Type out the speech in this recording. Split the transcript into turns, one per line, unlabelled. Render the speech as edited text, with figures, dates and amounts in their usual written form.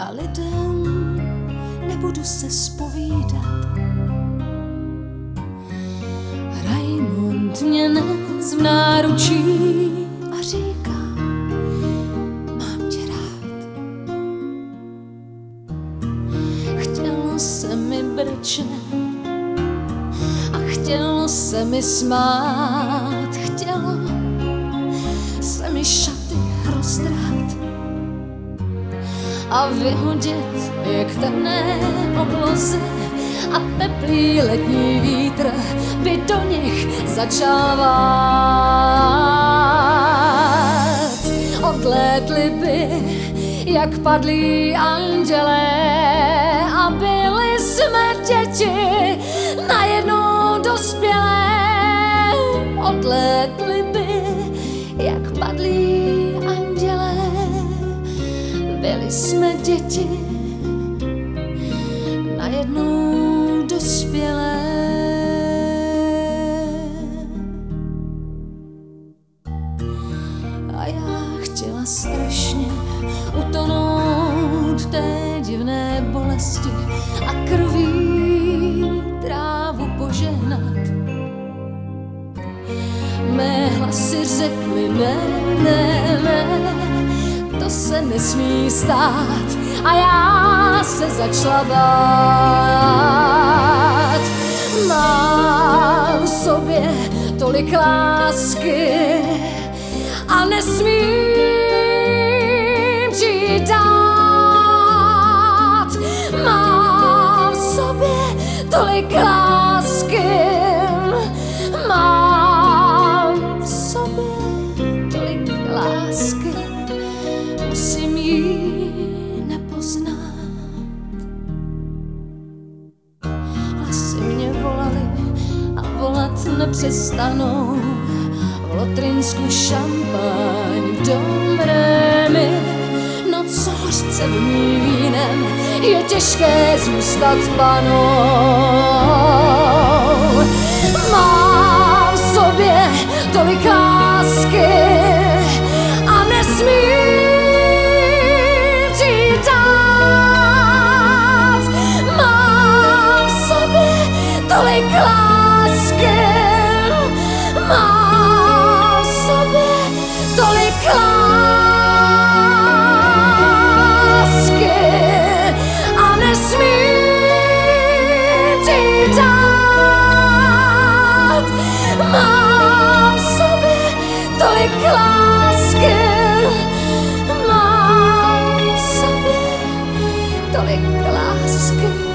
a lidem nebudu se zpovídat. Raimund mě nes v náručí a říká, mám tě rád. Chtělo se mi brečet a chtělo se mi smát, chtělo se mi šaty roztrhat a vyhodit je k temné obloze a teplý letní vítr by do nich začal vát. Odlétli by jak padlí andělé a byli jsme děti najednou dospělé. Odlétli by jak padlí andělé, byli jsme děti najednou dospělé. A já chtěla strašně utonout v té divné bolesti a krví trávu požehnat. Mé hlasy řekly ne, ne, ne, to se nesmí stát, a já se začala bát. Mám v sobě tolik lásky a nesmím přijít dát. Mám v sobě tolik lásky, mám v sobě tolik lásky, musím jí nepoznat. Hlasy mě volaly a volat nepřestanou. V Lotrinsku šampaň, v Dom Rémy, noc hořcevní vínem, je těžké zůstat panou. Mám v sobě tolik lásky a nesmím přijít dát. Mám v sobě tolik lásky, mám v sobě tolik lásky a nesmím přijít dát. Mám v sobě tolik lásky, mám v sobě tolik lásky.